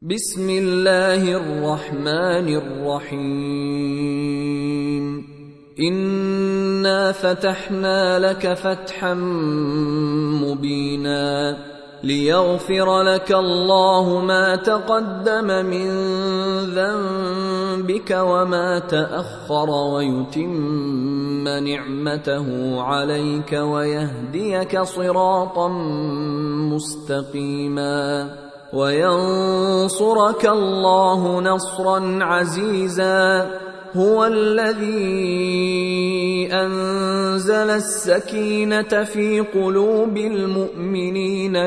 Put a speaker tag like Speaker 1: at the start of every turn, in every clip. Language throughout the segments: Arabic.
Speaker 1: بسم الله الرحمن الرحيم. إنا فتحنا لك فتحا مبينا ليغفر لك الله ما تقدم من ذنبك وما تأخر ويتم نعمته عليك ويهديك صراطا مستقيما وينصرك الله نصرا عزيزا. هو الذي أنزل السكينة في قلوب المؤمنين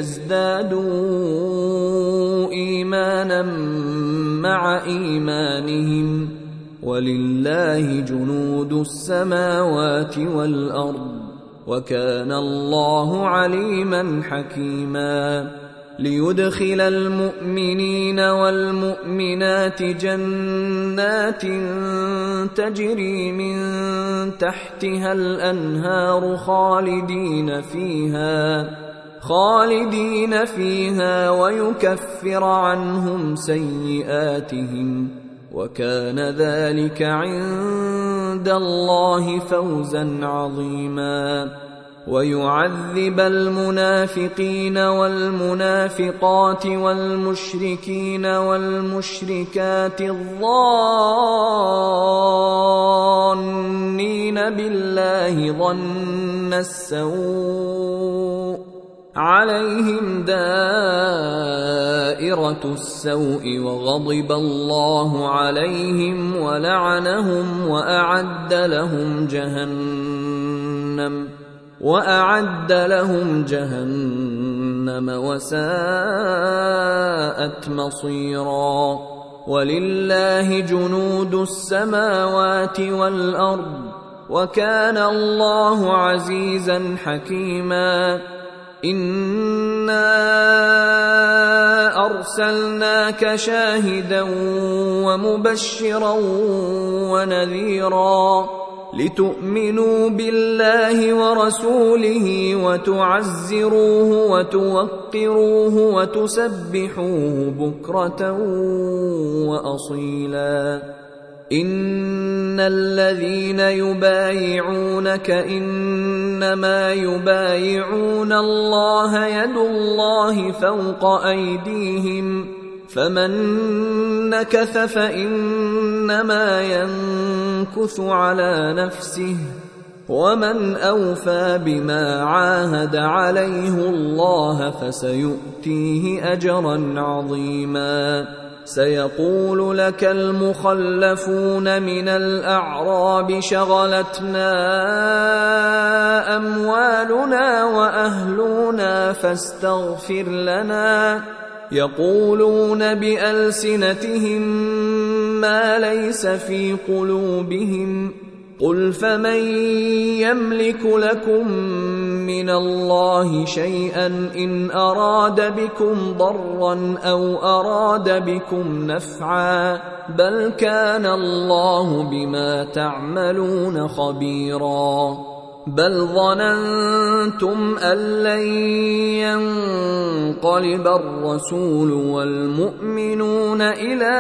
Speaker 1: ليزدادوا إيمانا مع إيمانهم ولله جنود السماوات والأرض وكان الله عليما حكيما. ليدخل المؤمنين والمؤمنات جنات تجري من تحتها الأنهار خالدين فيها ويكفر عنهم سيئاتهم وكان ذلك عند الله فوزا عظيما. ويعذب المنافقين والمنافقات والمشركين والمشركات الظانين بالله ظن السوء عليهم دائرة السوء وغضب الله عليهم ولعنهم وأعد لهم جهنم وساءت مصيرا. ولله جنود السماوات والأرض وكان الله عزيزا حكيما. إنا أرسلناك شاهدا ومبشرا ونذيرا لتؤمنوا بالله ورسوله وتعزروه وتوقروه وتسبحوه بكرة وأصيلا. إن الذين يبايعونك إنما يبايعون الله يد الله فوق أيديهم فمن نكث فإنما ينكث على نفسه ومن أوفى بما عاهد عليه الله فسيؤتيه أجرا عظيما. سيقول لك المخلفون من الأعراب شغلتنا أموالنا وأهلنا فاستغفر لنا. يقولون بألسنتهم ما ليس في قلوبهم قل فمن يملك لكم من الله شيئا إن أراد بكم ضرا أو أراد بكم نفعا بل كان الله بما تعملون خبيرا. بل ظننتم أن لن ينقلب الرسول والمؤمنون إلى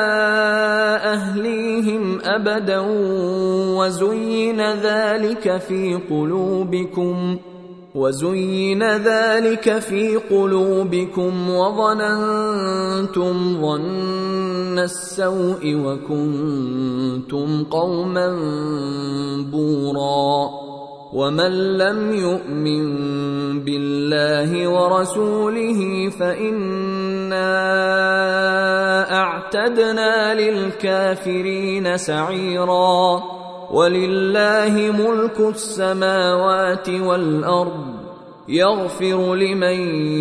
Speaker 1: أهليهم أبدا وزين ذلك في قلوبكم وظننتم ظن السوء وكنتم قوما بورا. ومن لم يؤمن بالله ورسوله فإنا أعتدنا للكافرين سعيرا. ولله ملك السماوات والأرض يغفر لمن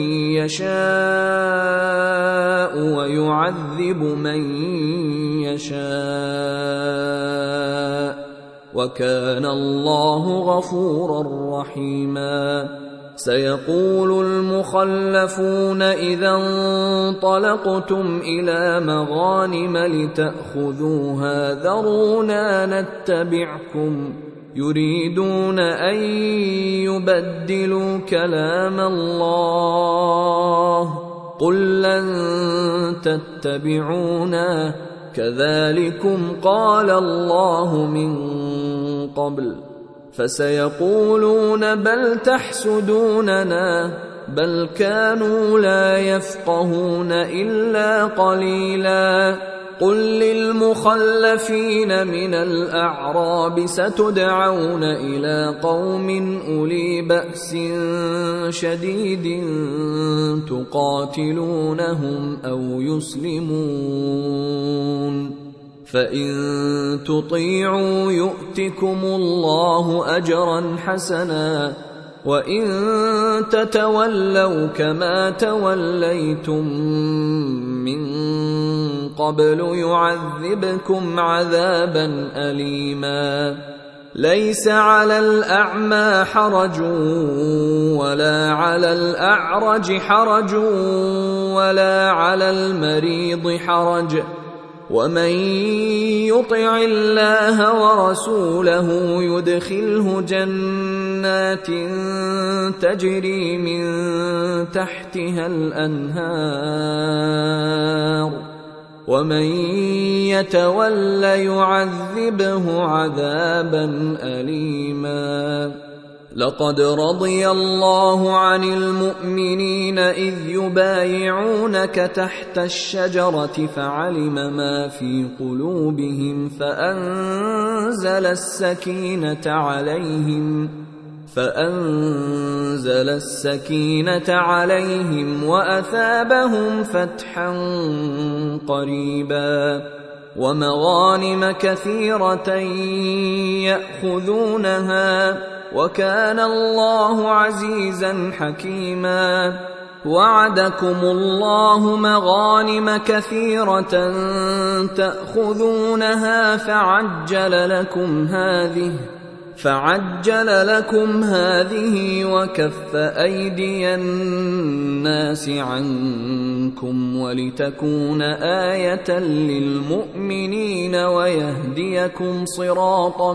Speaker 1: يشاء ويعذب من يشاء وكان الله غفورا رحيما. سيقول المخلفون إذا انطلقتم إلى مغانم لتأخذوها ذرونا نتبعكم يريدون أن يبدلوا كلام الله قل لن تتبعونا كذلكم قال الله من قبل فسيقولون بل تحسدوننا بل كانوا لا يفقهون إلا قليلا قل للمخلفين من الأعراب ستدعون إلى قوم أولي بأس شديد تقاتلونهم أو يسلمون فإن تطيعوا يؤتكم الله أجرا حسنا وإن تتولوا كما توليتم من قبل يعذبكم عذابا أليما ليس على الأعمى حرج ولا على الأعرج حرج ولا على المريض حرج ومن يطع الله ورسوله يدخله جنات تجري من تحتها الأنهار ومن يتول يعذبه عذابا أليما لقد رضي الله عن المؤمنين إذ يبايعونك تحت الشجرة فعلم ما في قلوبهم فأنزل السكينة عليهم وأثابهم فتحا قريبا ومغانم كثيرة يأخذونها وكان الله عزيزا حكيما وعدكم الله مغانم كثيرة تأخذونها فعجل لكم هذه وكف أيدي الناس عنكم ولتكون آية للمؤمنين ويهديكم صراطا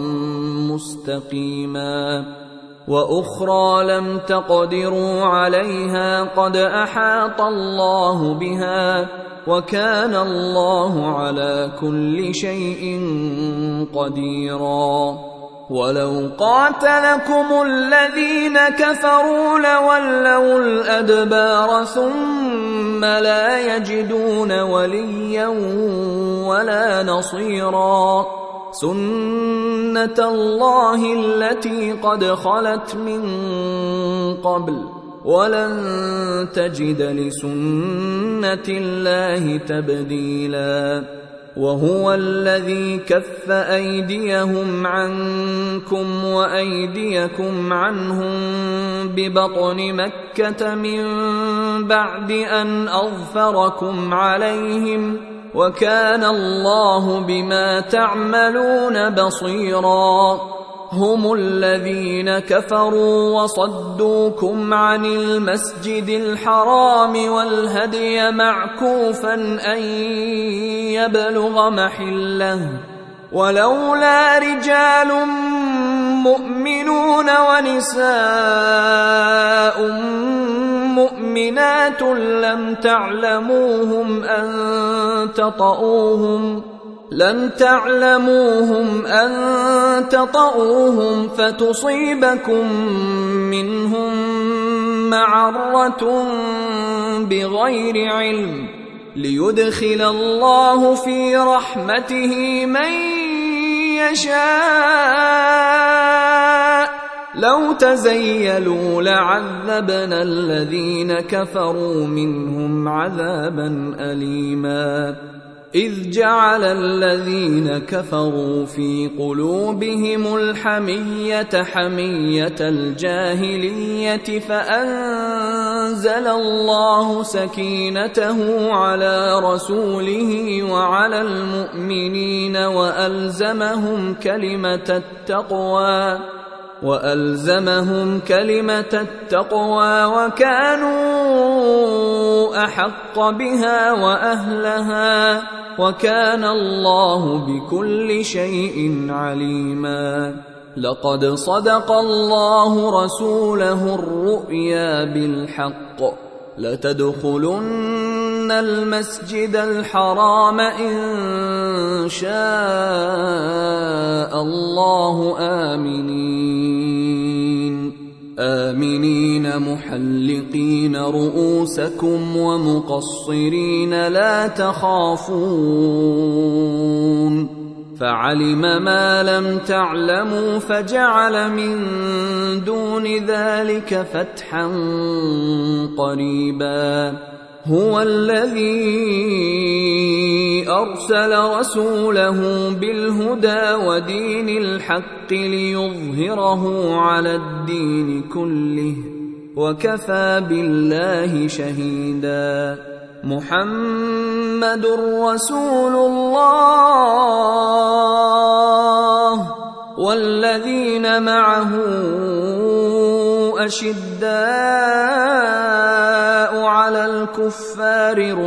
Speaker 1: مستقيما وأخرى لم تقدروا عليها قد أحاط الله بها وكان الله على كل شيء قديرا ولو قاتلكم الذين كفروا لولوا الأدبار ثم لا يجدون وليا ولا نصيرا سنة الله التي قد خلت من قبل ولن تجد لسنة الله تبديلا وهو الذي كف أيديهم عنكم وأيديكم عنهم ببطن مكة من بعد أن أظفركم عليهم وكان الله بما تعملون بصيرا هم الذين كفروا وصدوكم عن المسجد الحرام والهدي معكوفا أن يبلغ محله ولولا رجال مؤمنون ونساء مؤمنات لم تعلموهم أن تطؤوهم فتصيبكم منهم معرة بغير علم ليدخل الله في رحمته من يشاء لو تزيلوا لعذبنا الذين كفروا منهم عذابا أليما إذ جعل الذين كفروا في قلوبهم الحمية حمية الجاهلية فأنزل الله سكينته على رسوله وعلى المؤمنين وألزمهم كلمة التقوى وكانوا أحق بها وأهلها وكان الله بكل شيء عليما لقد صدق الله رسوله الرؤيا بالحق لتدخلن المسجد الحرام إن شاء الله آمنين محلقين رؤوسكم ومقصرين لا تخافون فعلم ما لم تعلموا فجعل من دون ذلك فتحا قريبا هو الذي أرسل رسوله بالهدى ودين الحق ليظهره على الدين كله وكفى بالله شهيدا محمد رسول الله والذين معه أشداء على الكفار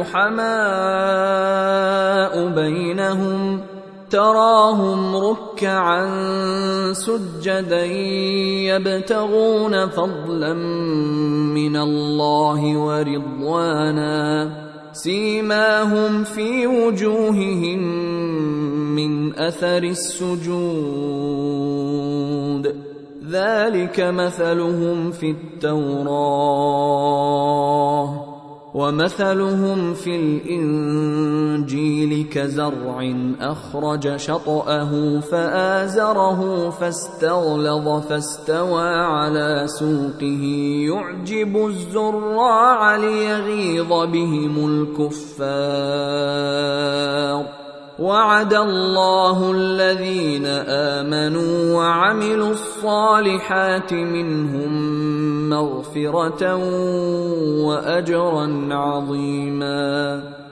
Speaker 1: رحماء بينهم تراهم ركعا سجدا يبتغون فضلا من الله ورضوانا سيماهم في وجوههم من أثر السجود ذلك مثلهم في التوراة ومثلهم في الإنجيل كزرع أخرج شطأه فآزره فاستغلظ فاستوى على سوقه يعجب الزراع ليغيظ بهم الكفار وعد الله الذين آمنوا وعملوا الصالحات منهم مغفرة وأجرا عظيما